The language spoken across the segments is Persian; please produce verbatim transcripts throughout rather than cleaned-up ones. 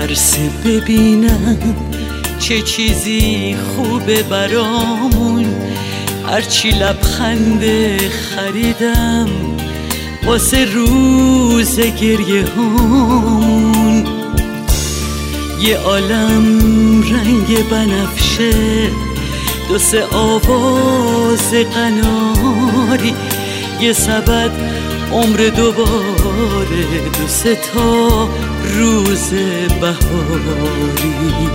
ترسه ببینم چه چیزی خوبه برامون، هرچی لبخند خریدم واسه روز گریه هامون. یه عالم رنگ بنفشه، دو سه آواز قناری، یه سبد عمر دوباره، دو سه تا روز بهاری.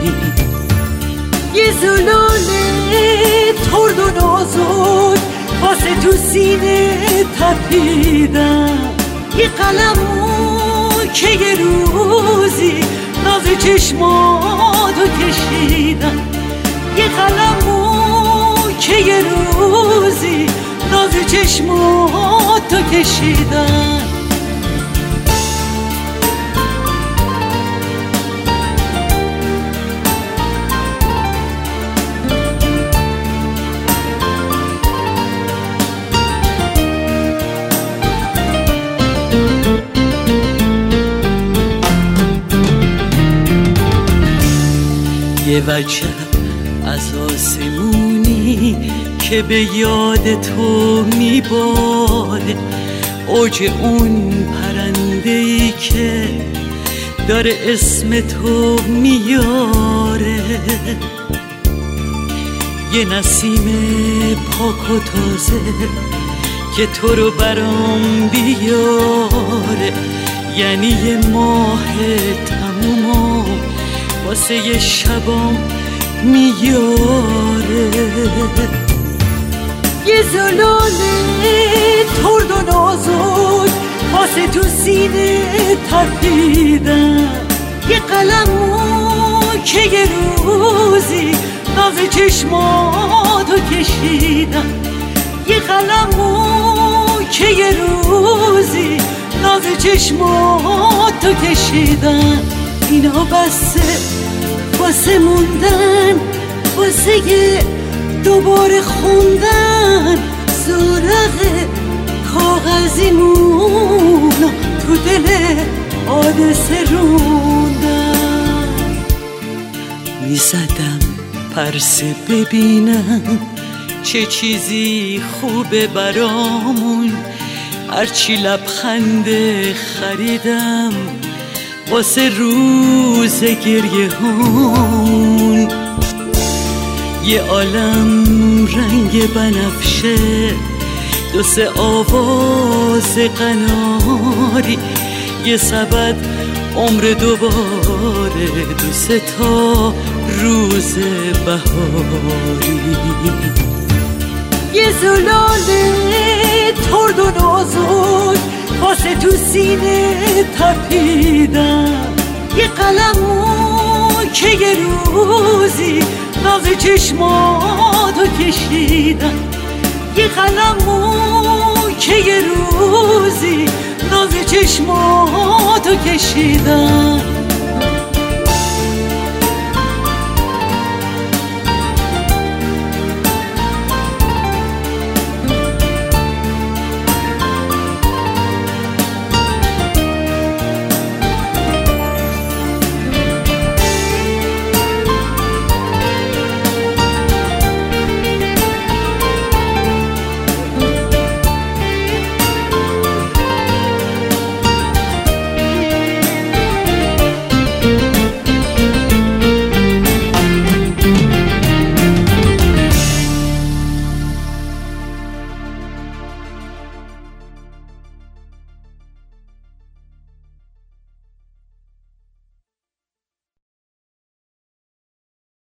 یه زلاله ترد و نازک واسه تو سینه تپیدم، یه قلمو که یه روزی ناز چشماتو کشیدم، یه قلمو که یه روزی ناز چشماتو کشیدم. یه وجه از آسمونی که به یاد تو میباره، اوج اون پرنده‌ای که داره اسم تو میاره، یه نسیم پاک و تازه که تو رو برام بیاره، یعنی یه ماه تموم واسه یه شبام میاره. یه زلاله ترد و نازک واسه تو سینه تپیدم، یه قلمو که یه روزی ناز چشماتو کشیدم، یه قلمو که یه روزی ناز چشماتو کشیدم. اینا بسه واسه موندن، واسه یه دوباره خوندن، زورق کاغذیمونو تو دل حادثه روندن. میزدم پرسه ببینم چه چیزی خوبه برامون، هرچی لبخند خریدم واسه روز گریه هامون. یه عالم رنگ بنفشه، دو سه آواز قناری، یه سبد عمر دوباره، دو سه تا روز بهاری. یه زلاله ترد و نازک واسه تو سینه تپیدم، یه قلمو که یه روزی ناز چشماتو کشیدم، یه قلمو که یه روزی ناز چشماتو کشیدم.